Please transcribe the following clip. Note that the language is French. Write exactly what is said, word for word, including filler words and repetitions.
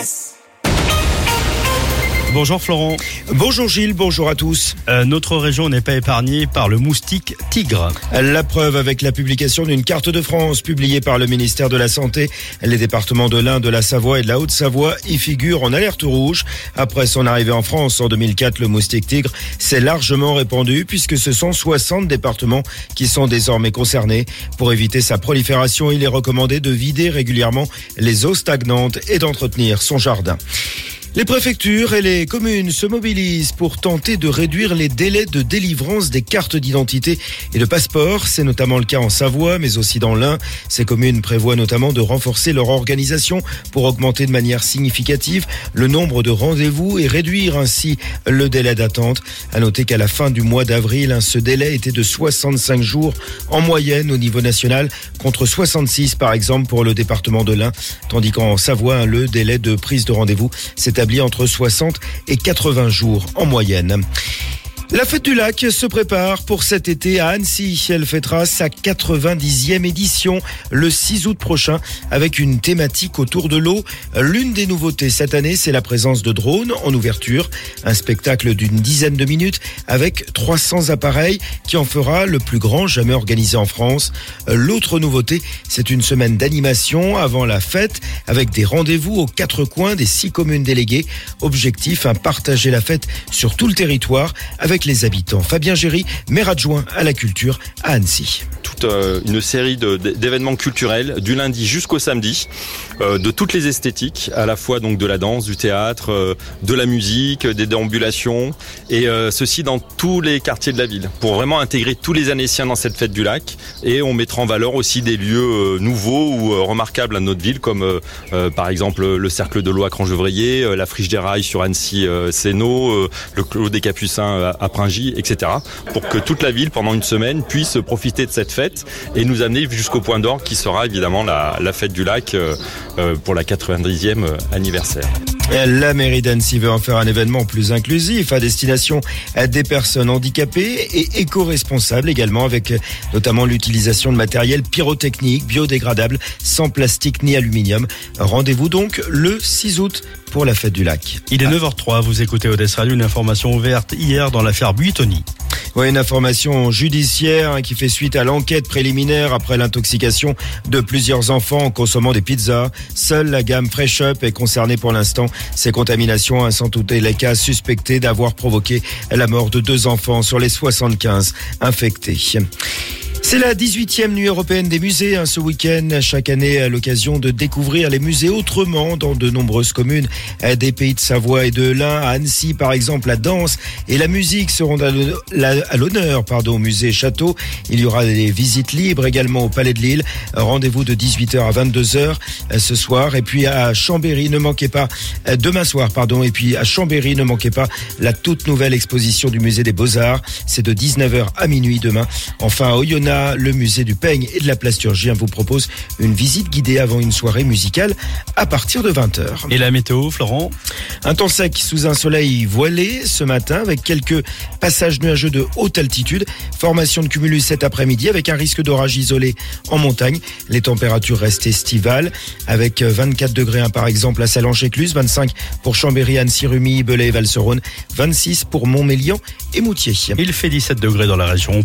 Express. Bonjour Florent. Bonjour Gilles, bonjour à tous. Euh, notre région n'est pas épargnée par le moustique tigre. La preuve avec la publication d'une carte de France publiée par le ministère de la Santé. Les départements de l'Ain, de la Savoie et de la Haute-Savoie y figurent en alerte rouge. Après son arrivée en France en deux mille quatre, le moustique tigre s'est largement répandu puisque ce sont soixante départements qui sont désormais concernés. Pour éviter sa prolifération, il est recommandé de vider régulièrement les eaux stagnantes et d'entretenir son jardin. Les préfectures et les communes se mobilisent pour tenter de réduire les délais de délivrance des cartes d'identité et de passeport. C'est notamment le cas en Savoie, mais aussi dans l'Ain. Ces communes prévoient notamment de renforcer leur organisation pour augmenter de manière significative le nombre de rendez-vous et réduire ainsi le délai d'attente. À noter qu'à la fin du mois d'avril, ce délai était de soixante-cinq jours en moyenne au niveau national, contre soixante-six par exemple pour le département de l'Ain, tandis qu'en Savoie, le délai de prise de rendez-vous s'est entre soixante et quatre-vingts jours en moyenne. La fête du lac se prépare pour cet été à Annecy. Elle fêtera sa quatre-vingt-dixième édition le six août prochain avec une thématique autour de l'eau. L'une des nouveautés cette année, c'est la présence de drones en ouverture. Un spectacle d'une dizaine de minutes avec trois cents appareils qui en fera le plus grand jamais organisé en France. L'autre nouveauté, c'est une semaine d'animation avant la fête avec des rendez-vous aux quatre coins des six communes déléguées. Objectif, hein, partager la fête sur tout le territoire avec les habitants. Fabien Géry, maire adjoint à la culture à Annecy. Toute euh, une série de, d'événements culturels du lundi jusqu'au samedi, euh, de toutes les esthétiques, à la fois donc de la danse, du théâtre, euh, de la musique, des déambulations, et euh, ceci dans tous les quartiers de la ville, pour vraiment intégrer tous les Annéciens dans cette fête du lac. Et on mettra en valeur aussi des lieux euh, nouveaux ou euh, remarquables à notre ville, comme euh, euh, par exemple le cercle de l'eau à Cran-Gevrier, euh, la friche des rails sur Annecy-Sénaux, euh, le clos des Capucins à, à Pringy, et cetera, pour que toute la ville, pendant une semaine, puisse profiter de cette fête et nous amener jusqu'au point d'orgue qui sera évidemment la, la fête du lac euh, euh, pour la quatre-vingt-dixième anniversaire. La mairie d'Annecy veut en faire un événement plus inclusif à destination des personnes handicapées et éco-responsables également, avec notamment l'utilisation de matériel pyrotechnique, biodégradable, sans plastique ni aluminium. Rendez-vous donc le six août pour la fête du lac. Il est neuf heures zéro trois, vous écoutez Odessa Radio, une information ouverte hier dans l'affaire Buitoni. Oui, une information judiciaire qui fait suite à l'enquête préliminaire après l'intoxication de plusieurs enfants en consommant des pizzas. Seule la gamme Fresh Up est concernée pour l'instant. Ces contaminations, sans douter les cas suspectés d'avoir provoqué la mort de deux enfants sur les soixante-quinze infectés. C'est la dix-huitième nuit européenne des musées, hein, ce week-end. Chaque année, à l'occasion de découvrir les musées autrement dans de nombreuses communes des pays de Savoie et de l'Ain. À Annecy, par exemple, la danse et la musique seront à l'honneur pardon, au musée Château. Il y aura des visites libres également au Palais de Lille. Rendez-vous de dix-huit heures à vingt-deux heures ce soir. Et puis à Chambéry, ne manquez pas, demain soir, pardon. Et puis à Chambéry, ne manquez pas la toute nouvelle exposition du musée des Beaux-Arts. C'est de dix-neuf heures à minuit demain. Enfin, à Oyonnax, le musée du peigne et de la plasturgie vous propose une visite guidée avant une soirée musicale à partir de vingt heures. Et la météo, Florent ? Un temps sec sous un soleil voilé ce matin avec quelques passages nuageux de haute altitude. Formation de cumulus cet après-midi avec un risque d'orage isolé en montagne. Les températures restent estivales avec vingt-quatre degrés hein, par exemple à Sallanches-Écluse, vingt-cinq pour Chambéry, Annecy, Rumilly, Belay et Val-sur-Rhône, vingt-six pour Montmélian et Moutier. Il fait dix-sept degrés dans la région.